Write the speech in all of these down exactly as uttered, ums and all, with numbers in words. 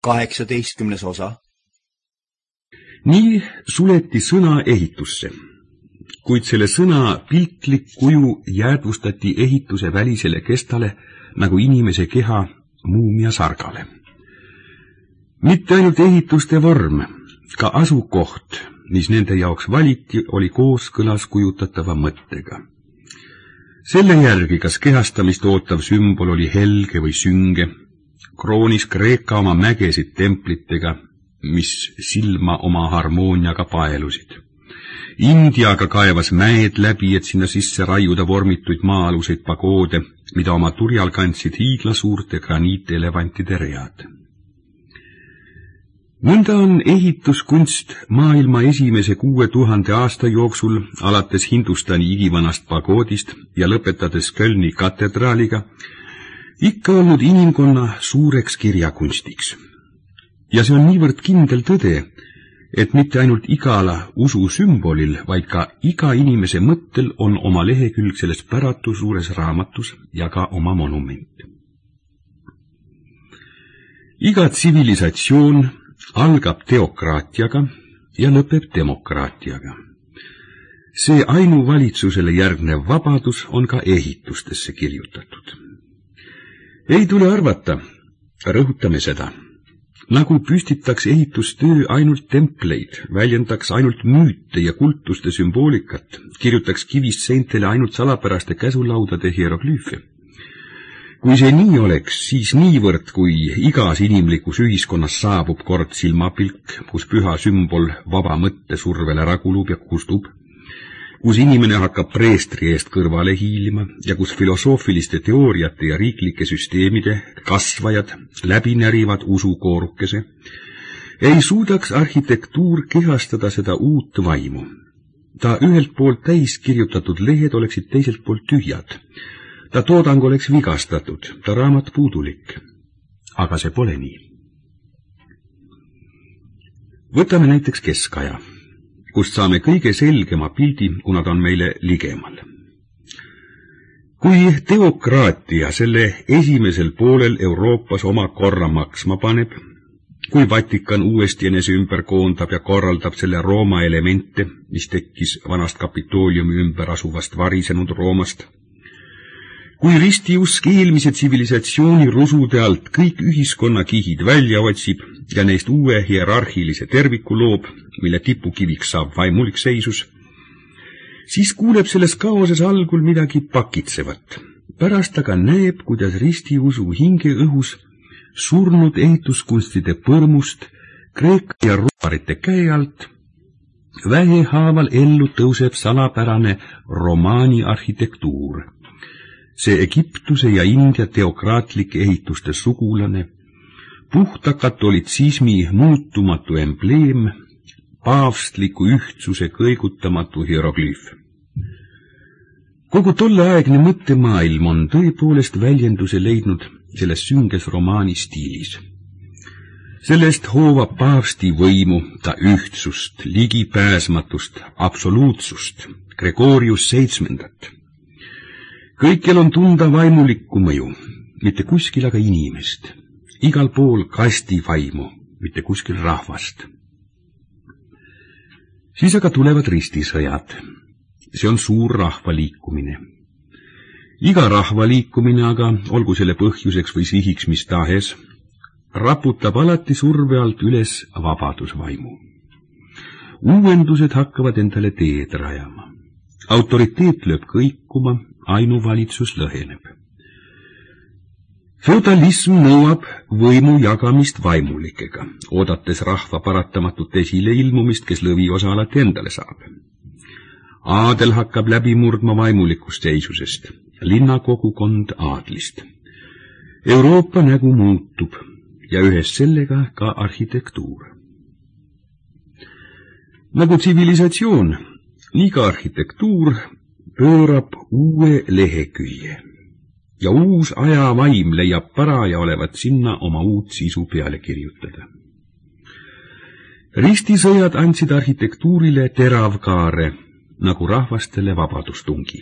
kaheksateistkümnes osa. Nii suleti sõna ehitusse, kuid selle sõna piltlik kuju jäädvustati ehituse välisele kestale nagu inimese keha muumia sargale. Mitte ainult ehituste vorm, ka asukoht, mis nende jaoks valiti, oli kooskõlas kujutatava mõttega. Selle järgi, kas kehastamist ootav sümbol oli helge või sünge, kroonis Kreeka oma mägesid templitega, mis silma oma harmooniaga paelusid. India aga kaevas mäed läbi, et sinna sisse raiuda vormituid maa-aluseid pagoode, mida oma turjal kandsid hiiglasuurte graniitelevantide read. Nõnda on ehituskunst maailma esimese kuue tuhande aasta jooksul, alates Hindustani igivanast pagoodist ja lõpetades Kölni katedraaliga, ikka olnud inimkonna suureks kirjakunstiks. Ja see on niivõrd kindel tõde, et mitte ainult igala ususümbolil, vaid ka iga inimese mõttel on oma lehekülg selles päratu suures raamatus ja ka oma monument. Iga tsivilisatsioon algab teokraatiaga ja lõpeb demokraatiaga. See ainuvalitsusele järgnev vabadus on ka ehitustesse kirjutatud. Ei tule arvata, rõhutame seda, nagu püstitaks ehitustöö ainult templeid, väljendaks ainult müüte ja kultuste sümboolikat, kirjutaks kivist seintele ainult salapäraste käsulaudade hieroglüüfe. Kui see nii oleks, siis niivõrd, kui igas inimlikus ühiskonnas saabub kord silmapilk, kus püha sümbol vaba mõtte survele ragulub ja kustub, kus inimene hakkab preestri eest kõrvale hiilima ja kus filosoofiliste teooriate ja riiklike süsteemide kasvajad läbi närivad usukoorukese, ei suudaks arhitektuur kehastada seda uut vaimu. Ta ühelt poolt täis kirjutatud lehed oleksid teiselt poolt tühjad. Ta toodang oleks vigastatud, ta raamat puudulik. Aga see pole nii. Võtame näiteks keskaja, kust saame kõige selgema pildi, kuna ta on meile ligemal. Kui teokraatia selle esimesel poolel Euroopas oma korra maksma paneb, kui Vatikan uuesti enese ümber koondab ja korraldab selle Rooma elemente, mis tekkis vanast Kapitooliumi ümber asuvast varisenud Roomast, kui ristiusk eelmise tsivilisatsiooni rusude alt kõik ühiskonnakihid välja otsib ja neist uue hierarhilise terviku loob, mille tipukiviks saab vaimulik seisus, siis kuuleb selles kaoses algul midagi pakitsevat. Pärast aga näeb, kuidas ristiusu hingeõhus surnud ehituskunstide põrmust Kreeka ja roomarite käe alt vähehaaval ellu tõuseb salapärane romaani arhitektuur. See Egiptuse ja India teokraatlike ehituste sugulane, puhta katolitsismi muutumatu embleem, paavstliku ühtsuse kõigutamatu hieroglüüf. Kogu tolleaegne mõttemaailm on tõepoolest väljenduse leidnud selles sünges romaani stiilis. Sellest hoovab paavsti võimu, ta ühtsust, ligipääsmatust, absoluutsust, Gregorius seitsmendat. Kõikjal on tunda vaimulikku mõju, mitte kuskil aga inimest. Igal pool kasti vaimu, mitte kuskil rahvast. Siis aga tulevad ristisõjad. See on suur rahvaliikumine. Iga rahvaliikumine aga, olgu selle põhjuseks või sihiks mis tahes, raputab alati surve alt üles vabadusvaimu. Uuendused hakkavad endale teed rajama. Autoriteet lööb kõikuma, ainuvalitsus lõheneb. Feudalism nõuab võimu jagamist vaimulikega, oodates rahva paratamatut esileilmumist, kes lõviosa alati endale saab. Aadel hakkab läbi murdma vaimulikust seisusest, linnakogukond aadlist. Euroopa nägu muutub ja ühes sellega ka arhitektuur. Nagu tsivilisatsioon, nii ka arhitektuur pöörab uue lehekülje ja uus ajavaim leiab paraja olevat sinna oma uut sisu peale kirjutada. Ristisõjad andsid arhitektuurile teravkaare, nagu rahvastele vabadustungi.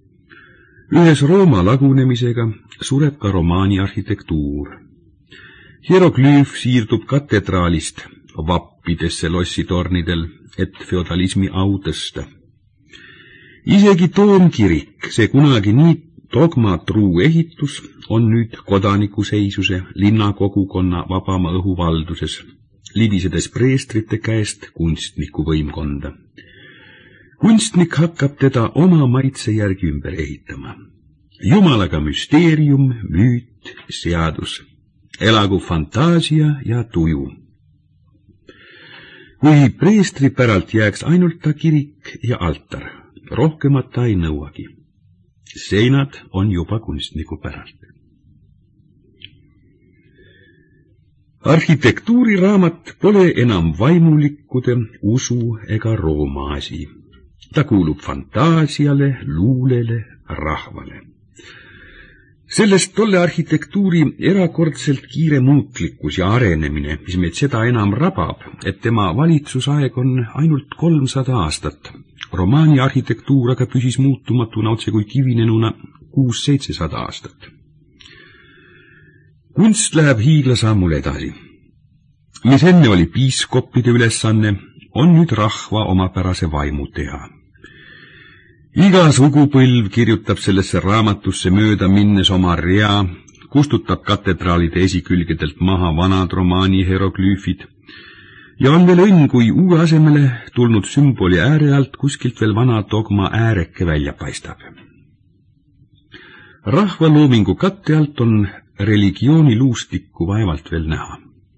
Ühes Rooma lagunemisega sureb ka romaani arhitektuur. Hieroglüüf siirdub katedraalist vappidesse lossitornidel, et feodalismi au tõsta. Isegi toomkirik, see kunagi nii dogmatruu ehitus, on nüüd kodanikuseisuse linnakogukonna vabama õhu valduses, libisedes preestrite käest kunstniku võimkonda. Kunstnik hakkab teda oma maitse järgi ümber ehitama. Jumalaga müsteerium, müüt, seadus. Elagu fantaasia ja tuju. Kui preestri päralt jääks ainult ta kirik ja altar, rohkemat ta ei nõuagi. Seinad on juba kunstniku päralt. Arhitektuuriraamat pole enam vaimulikkude, usu ega Rooma asi. Ta kuulub fantaasiale, luulele, rahvale. Sellest tolle arhitektuuri erakordselt kiire muutlikkus ja arenemine, mis meid seda enam rabab, et tema valitsusaeg on ainult kolmsada aastat. Romaani arhitektuur aga püsis muutumatuna otse kui kivinenuna kuus-seitsesada aastat. Kunst läheb hiiglasammul edasi. Mis enne oli piiskoppide ülesanne, on nüüd rahva omapärase vaimu teha. Iga sugupõlv kirjutab sellesse raamatusse mööda minnes oma rea, kustutab katedraalide esikülgedelt maha vanad romaani hieroglüüfid ja on veel õnn, kui uue asemele tulnud sümboli ääre alt kuskilt veel vana dogma ääreke välja paistab. Rahvaloomingu katte alt on religiooni luustikku vaevalt veel näha.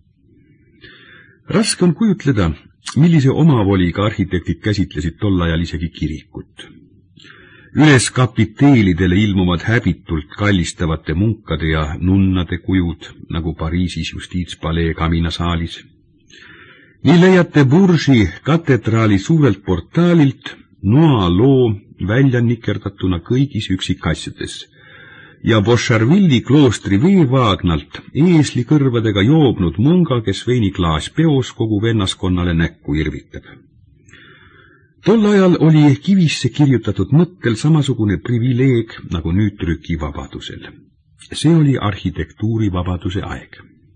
Raske on kujutleda, millise omavoliga arhitektid käsitlesid tol ajal isegi kirikut. Üles kapiteelidele ilmuvad häbitult kallistavate munkade ja nunnade kujud, nagu Pariisis justiitspalee kaminasaalis. Nii leiate Bourgi katedraali suurelt portaalilt noa loo välja nikerdatuna kõigis üksikasjades ja Bouchervilli kloostri veevaagnalt eesli kõrvadega joobnud munga, kes veiniklaas peos kogu vennaskonnale näkku irvitab. Tol ajal oli kivisse kirjutatud mõttel samasugune privileeg nagu nüüd trükivabadusel. See oli arhitektuurivabaduse aeg.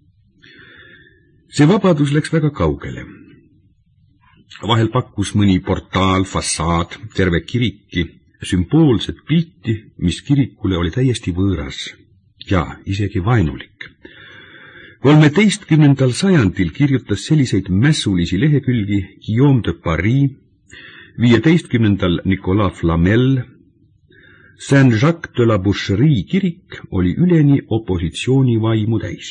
See vabadus läks väga kaugele. Vahel pakkus mõni portaal, fassaad, terve kiriki, sümboolset pilti, mis kirikule oli täiesti võõras ja isegi vainulik. kolmeteistkümnendal sajandil kirjutas selliseid mässulisi lehekülgi Guillaume de Paris, viieteistkümnendal Nicolas Flamel. Saint-Jacques de la Boucherie kirik oli üleni opositsioonivaimu täis.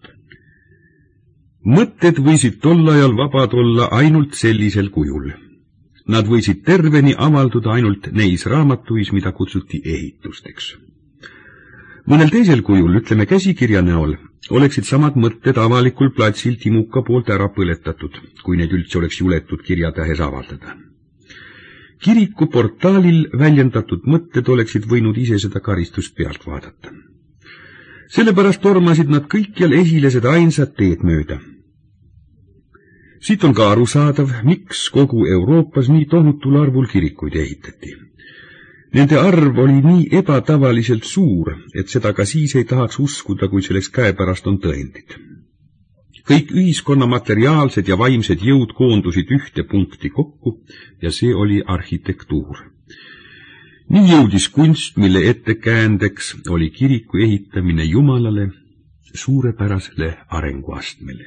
Mõtted võisid tol ajal vabad olla ainult sellisel kujul. Nad võisid terveni avalduda ainult neis raamatuis, mida kutsuti ehitusteks. Mõnel teisel kujul, ütleme käsikirja näol, oleksid samad mõtted avalikul platsil timuka poolt ära põletatud, kui neid üldse oleks juletud kirjatähes avaldada. Kiriku portaalil väljendatud mõtted oleksid võinud ise seda karistust pealt vaadata. Sellepärast tormasid nad kõikjal esile seda ainsat teed mööda. Siit on ka arusaadav, miks kogu Euroopas nii tohutul arvul kirikuid ehitati. Nende arv oli nii ebatavaliselt suur, et seda ka siis ei tahaks uskuda, kui selleks käepärast on tõendid. Kõik ühiskonna materiaalsed ja vaimsed jõud koondusid ühte punkti kokku ja see oli arhitektuur. Nii jõudis kunst, mille ettekäändeks oli kiriku ehitamine Jumalale suurepärasele arenguastmele.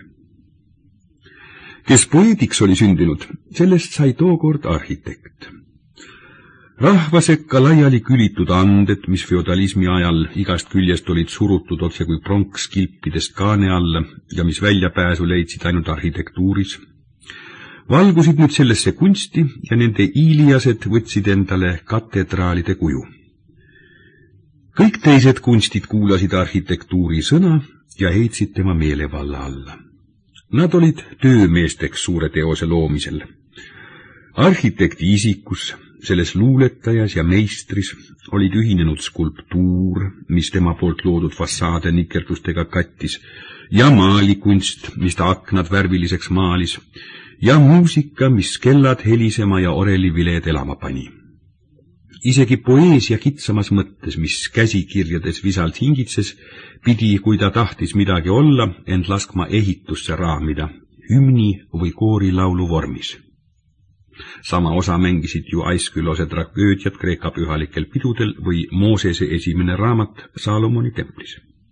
Kes poeediks oli sündinud, sellest sai tookord arhitekt. Rahva sekka laiali külitud anded, mis feodalismi ajal igast küljest olid surutud otse kui pronks kilpidest kaane alla ja mis väljapääsu leidsid ainult arhitektuuris, valgusid nüüd sellesse kunsti ja nende iiliased võtsid endale katedraalide kuju. Kõik teised kunstid kuulasid arhitektuuri sõna ja heitsid tema meelevalla alla. Nad olid töömeesteks suure teose loomisel. Arhitekti isikus, selles luuletajas ja meistris olid ühinenud skulptuur, mis tema poolt loodud fassaade nikerdustega kattis, ja maalikunst, mis ta aknad värviliseks maalis, ja muusika, mis kellad helisema ja orelivileed elama pani. Isegi poeesia kitsamas mõttes, mis käsikirjades visalt hingitses, pidi, kui ta tahtis midagi olla, end laskma ehitusse raamida, hümni või koorilaulu vormis. Sama osa mängisid ju Aeschylose tragöödiad Kreeka pühalikel pidudel või Moosese esimene raamat Saalomoni templis.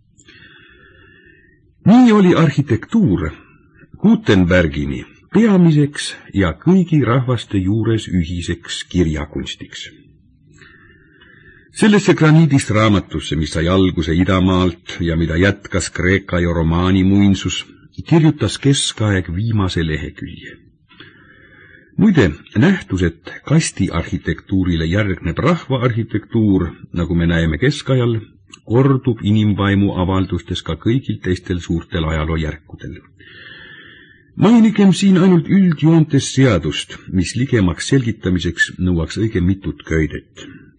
Nii oli arhitektuur Gutenbergini peamiseks ja kõigi rahvaste juures ühiseks kirjakunstiks. Sellesse graniidist raamatusse, mis sai alguse idamaalt ja mida jätkas Kreeka ja romaani muinsus, kirjutas keskaeg viimase lehekülje. Muide, nähtus, et kastiarhitektuurile järgneb rahvaarhitektuur, nagu me näeme keskajal, kordub inimvaimu avaldustes ka kõigil teistel suurtel ajaloojärkudel. Mainigem siin ainult üldjoontes seadust, mis ligemaks selgitamiseks nõuaks õige mitut köidet.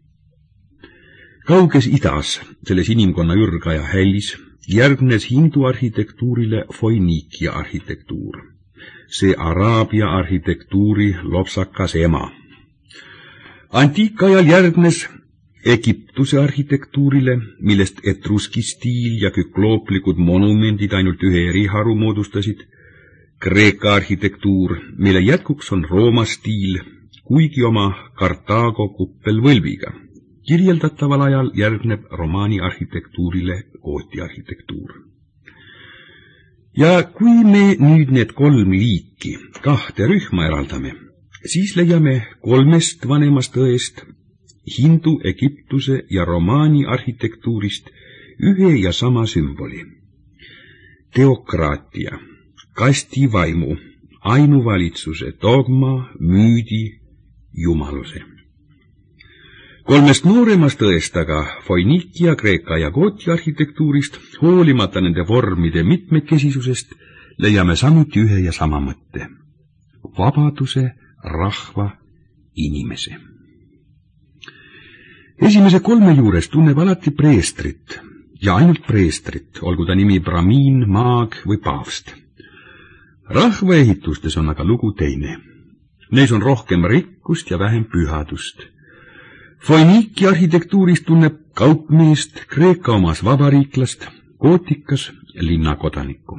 Kauges idas, selles inimkonna ürgaja hällis, järgnes hindu arhitektuurile Foiniikia arhitektuur. See Araabia arhitektuuri lopsakas ema. Antiikajal järgnes Egiptuse arhitektuurile, millest etruski stiil ja küklooplikud monumendid ainult ühe eriharu moodustasid, Kreeka arhitektuur, mille jätkuks on Rooma stiil, kuigi oma Kartaago kuppelvõlviga. Kirjeldataval ajal järgneb romaani arhitektuurile gooti arhitektuur. Ja kui me nüüd need kolm liiki kahte rühma eraldame, siis leiame kolmest vanemast õest, hindu, Egiptuse ja romaani arhitektuurist ühe ja sama sümboli. Teokraatia, kastivaimu, ainuvalitsuse, dogma, müüdi, jumaluse. Kolmest nooremast õest aga Foiniikia, Kreeka ja gooti arhitektuurist, hoolimata nende vormide mitmekesisusest, leiame samuti ühe ja sama mõtte. Vabaduse, rahva, inimese. Esimese kolme juures tunneb alati preestrit ja ainult preestrit, olgu ta nimi bramiin, maag või paavst. Rahvaehitustes on aga lugu teine. Neis on rohkem rikkust ja vähem pühadust. Foiniikia arhitektuuris tunneb kaupmeest, Kreeka omas vabariiklast, gootikas linnakodanikku.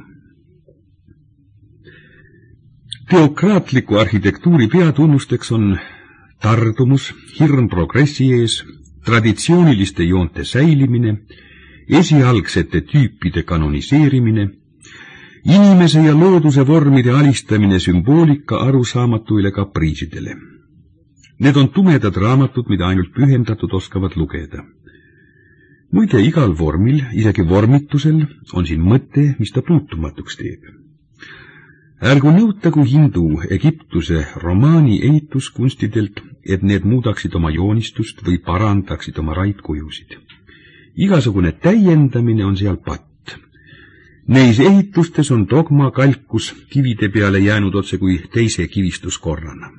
Teokraatliku arhitektuuri peatunnusteks on tardumus, hirm progressi ees, traditsiooniliste joonte säilimine, esialgsete tüüpide kanoniseerimine, inimese ja looduse vormide alistamine sümboolika arusaamatuile kapriisidele. Need on tumedad raamatud, mida ainult pühendatud oskavad lugeda. Muide, igal vormil, isegi vormitusel, on siin mõte, mis ta puutumatuks teeb. Ärgu nõutagu hindu, Egiptuse, romaani ehituskunstidelt, et need muudaksid oma joonistust või parandaksid oma raidkujusid. Igasugune täiendamine on seal patt. Neis ehitustes on dogma kalkus kivide peale jäänud otse kui teise kivistuskorrana.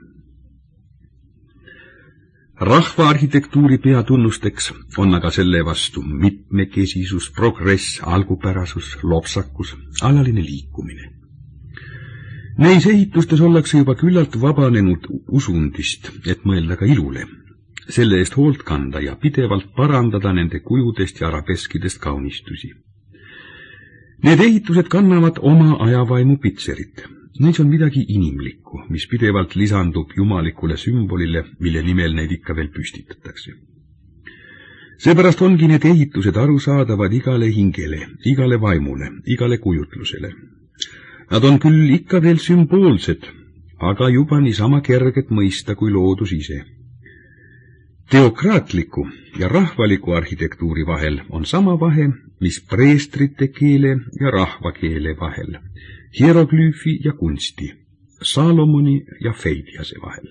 Rahvaarhitektuuri peatunnusteks on aga selle vastu mitmekesisus, progress, algupärasus, lopsakus, alaline liikumine. Neis ehitustes ollakse juba küllalt vabanenud usundist, et mõelda ka ilule, selle eest hoolt kanda ja pidevalt parandada nende kujudest ja arabeskidest kaunistusi. Need ehitused kannavad oma ajavaimu pitserit. Neis on midagi inimlikku, mis pidevalt lisandub jumalikule sümbolile, mille nimel neid ikka veel püstitatakse. Seepärast ongi need ehitused arusaadavad igale hingele, igale vaimule, igale kujutlusele. Nad on küll ikka veel sümboolsed, aga juba niisama kerged mõista kui loodus ise. Teokraatliku ja rahvaliku arhitektuuri vahel on sama vahe, mis preestrite keele ja rahvakeele vahel, hieroglüüfi ja kunsti, Saalomoni ja Feidiase vahel.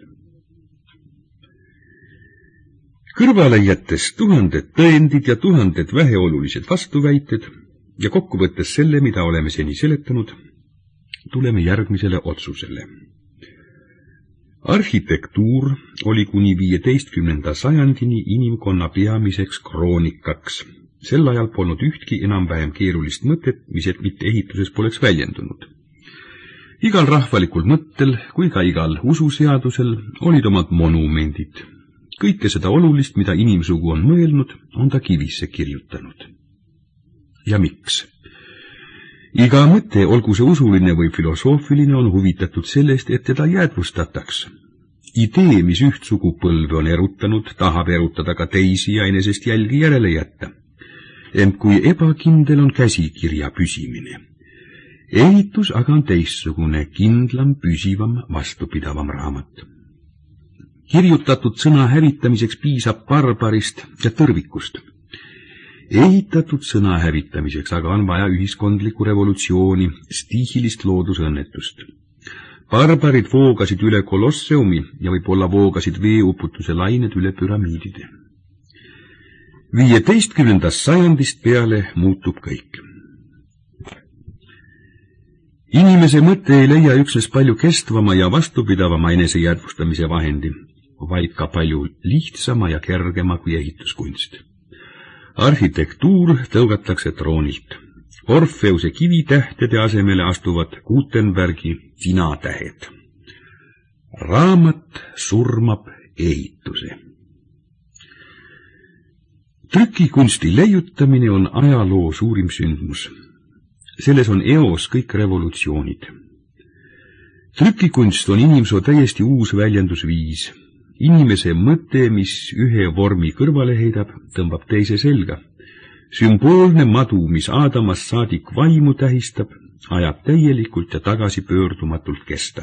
Kõrvale jättes tuhanded tõendid ja tuhanded väheolulised vastuväited ja kokkuvõttes selle, mida oleme seni seletanud, tuleme järgmisele otsusele. Arhitektuur oli kuni viieteistkümnenda sajandini inimkonna peamiseks kroonikaks. Sel ajal polnud ühtki enam-vähem keerulist mõtet, mis et mitte ehituses poleks väljendunud. Igal rahvalikul mõttel kui ka igal ususeadusel olid omad monumendid. Kõike seda olulist, mida inimsugu on mõelnud, on ta kivisse kirjutanud. Ja miks? Iga mõte, olgu see usuline või filosoofiline, on huvitatud sellest, et teda jäädvustataks. Idee, mis üht sugupõlve on erutanud, tahab erutada ka teisi ja enesest jälgi järele jätta. Ent kui ebakindel on käsikirja püsimine. Ehitus aga on teistsugune, kindlam, püsivam, vastupidavam raamat. Kirjutatud sõna hävitamiseks piisab barbarist ja tõrvikust. Ehitatud sõna hävitamiseks aga on vaja ühiskondlikku revolutsiooni, stiihilist loodusõnnetust. Barbarid voogasid üle Kolosseumi ja võib-olla voogasid veeuputuse lained üle püramiidide. viieteistkümnendast sajandist peale muutub kõik. Inimese mõte ei leia üksnes palju kestvama ja vastupidavama enesejäädvustamise vahendi, vaid ka palju lihtsama ja kergema kui ehituskunst. Arhitektuur tõugatakse troonilt. Orfeuse kivitähtede asemele astuvad Gutenbergi tinatähed. Raamat surmab ehituse. Trükikunsti leiutamine on ajaloo suurim sündmus. Selles on eos kõik revolutsioonid. Trükikunst on inimsoo täiesti uus väljendusviis. Inimese mõte, mis ühe vormi kõrvale heidab, tõmbab teise selga. Sümboolne madu, mis Aadamast saadik vaimu tähistab, ajab täielikult ja tagasi pöördumatult kesta.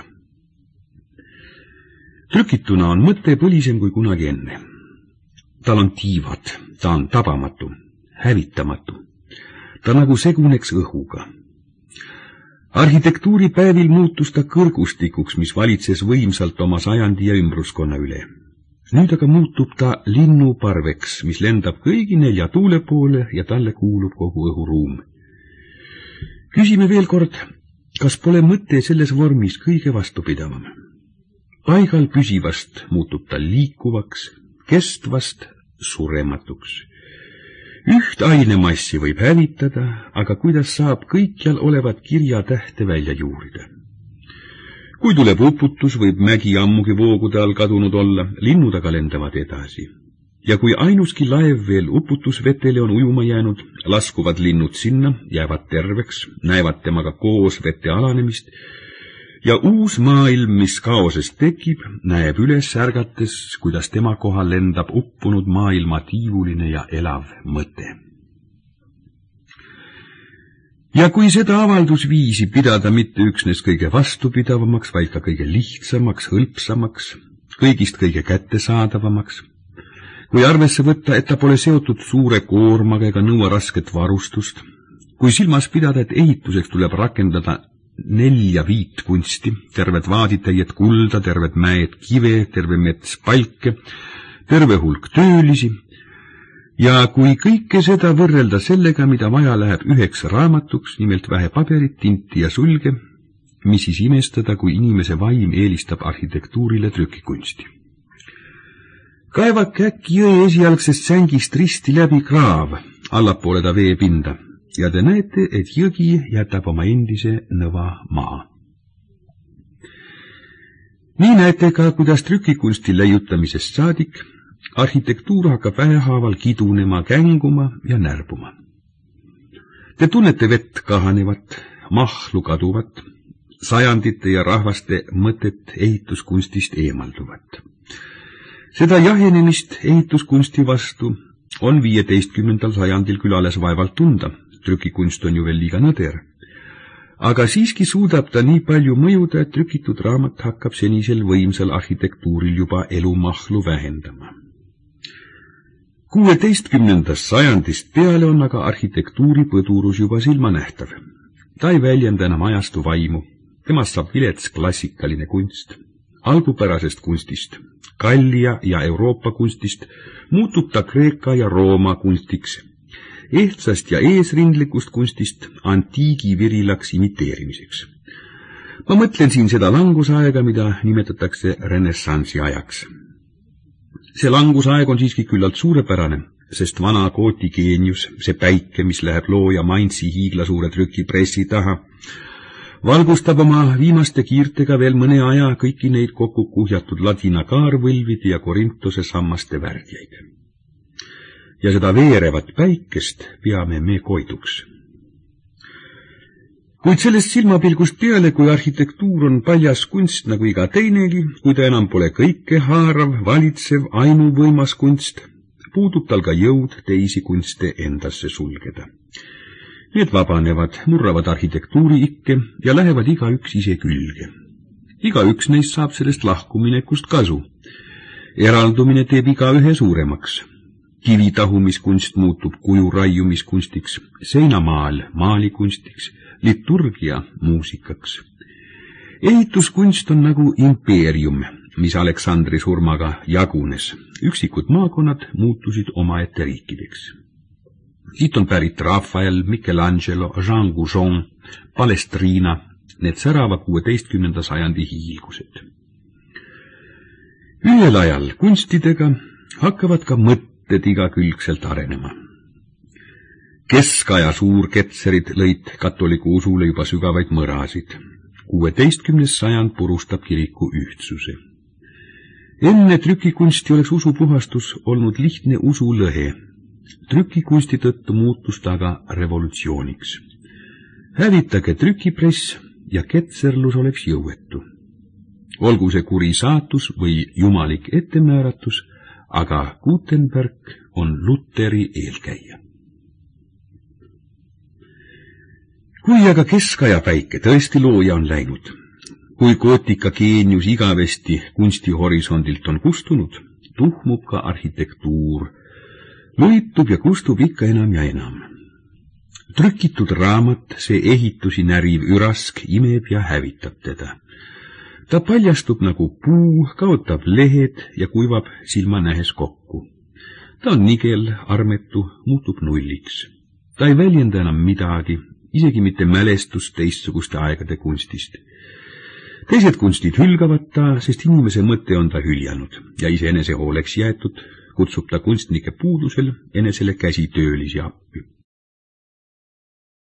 Trükituna on mõte põlisem kui kunagi enne. Tal on tiivad, ta on tabamatu, hävitamatu. Ta nagu seguneks õhuga. Arhitektuuripäevil muutus ta kõrgustikuks, mis valitses võimsalt oma sajandi ja ümbruskonna üle. Nüüd aga muutub ta linnuparveks, mis lendab kõigi nelja tuule poole ja talle kuulub kogu õhuruum. Küsime veel kord, kas pole mõte selles vormis kõige vastupidavam? Paigal püsivast muutub ta liikuvaks, kestvast surematuks. Üht ainemassi võib hävitada, aga kuidas saab kõikjal olevat kirjatähte välja juurida? Kui tuleb uputus, võib mägi ammugi voogude all kadunud olla, linnud aga lendavad edasi. Ja kui ainuski laev veel uputusvetele on ujuma jäänud, laskuvad linnud sinna, jäävad terveks, näevad temaga koos vete alanemist, ja uus maailm, mis kaosest tekib, näeb üles ärgates, kuidas tema kohal lendab uppunud maailma tiivuline ja elav mõte. Ja kui seda avaldusviisi pidada mitte üksnes kõige vastupidavamaks, vaid ka kõige lihtsamaks, hõlpsamaks, kõigist kõige kättesaadavamaks, kui arvesse võtta, et ta pole seotud suure koormaga ega nõua rasket varustust, kui silmas pidada, et ehituseks tuleb rakendada nelja viit kunsti, terved vaaditäied kulda, terved mäed kive, terve mets palke, terve hulk töölisi, ja kui kõike seda võrrelda sellega, mida vaja läheb üheks raamatuks, nimelt vähe paberit, tinti ja sulge, mis siis imestada, kui inimese vaim eelistab arhitektuurile trükikunsti. Kaevake äkki jõe esialgsest sängist risti läbi kraav, allapoole ta veepinda, ja te näete, et jõgi jätab oma endise nõva maa. Nii näete ka, kuidas trükikunsti leiutamisest saadik arhitektuur hakkab vähehaaval kidunema, känguma ja närbuma. Te tunnete vett kahanevat, mahlu kaduvat, sajandite ja rahvaste mõtet ehituskunstist eemalduvat. Seda jahenemist ehituskunsti vastu on viieteistkümnendal sajandil küll alles vaevalt tunda, trükikunst on ju veel liiga nõder. Aga siiski suudab ta nii palju mõjuda, et trükitud raamat hakkab senisel võimsal arhitektuuril juba elumahlu vähendama. kuueteistkümnendast sajandist peale on aga arhitektuuri põdurus juba silmanähtav. Ta ei väljenda enam ajastu vaimu, temast saab vilets klassikaline kunst. Algupärasest kunstist, Gallia ja Euroopa kunstist muutub ta Kreeka ja Rooma kunstiks, ehtsast ja eesrindlikust kunstist antiigi virilaks imiteerimiseks. Ma mõtlen siin seda langusaega, mida nimetatakse renessansi ajaks. See langusaeg on siiski küllalt suurepärane, sest vana kooti geenius, see päike, mis läheb looja Mainzi hiiglasuure trükipressi taha, valgustab oma viimaste kiirtega veel mõne aja kõiki neid kokku kuhjatud ladina kaarvõlvide ja Korintose sammaste värdjaid. Ja seda veerevat päikest peame me koiduks. Kuid sellest silmapilgust peale, kui arhitektuur on paljas kunst nagu iga teinegi, kui ta enam pole kõike haarav, valitsev, ainuvõimas kunst, puudub tal ka jõud teisi kunste endasse sulgeda. Need vabanevad, murravad arhitektuuri ikke ja lähevad igaüks ise külge. Igaüks neist saab sellest lahkuminekust kasu. Eraldumine teeb igaühe suuremaks. Kivitahumiskunst muutub kuju raiumiskunstiks, seinamaal maalikunstiks, liturgia muusikaks. Ehituskunst on nagu impeerium, mis Aleksandri surmaga jagunes. Üksikud maakonnad muutusid omaette riikideks. Siit on pärit Rafael, Michelangelo, Jean Goujon, Palestrina, need särava kuueteistkümnenda sajandi hiilgused. Ühel ajal kunstidega hakkavad ka mõtted igakülgselt arenema. Keskaja suurketserid lõid katoliku usule juba sügavaid mõrasid. kuueteistkümnes sajand purustab kiriku ühtsuse. Enne trükikunsti oleks usupuhastus olnud lihtne usulõhe. Trükikunsti tõttu muutus ta aga revolutsiooniks. Hävitage trükipress ja ketserlus oleks jõuetu. Olgu see kuri saatus või jumalik ettemääratus, aga Gutenberg on Luteri eelkäija. Kui aga keskaja päike tõesti looja on läinud, kui gootika geenius igavesti kunstihorisondilt on kustunud, tuhmub ka arhitektuur, luitub ja kustub ikka enam ja enam. Trükitud raamat, see ehitusi näriv ürask, imeb ja hävitab teda. Ta paljastub nagu puu, kaotab lehed ja kuivab silma nähes kokku. Ta on nigel, armetu, muutub nulliks. Ta ei väljenda enam midagi, isegi mitte mälestust teistsuguste aegade kunstist. Teised kunstid hülgavad ta, sest inimese mõte on ta hüljanud ja iseenese hooleks jäetud, kutsub ta kunstnike puudusel enesele käsitöölisi appi.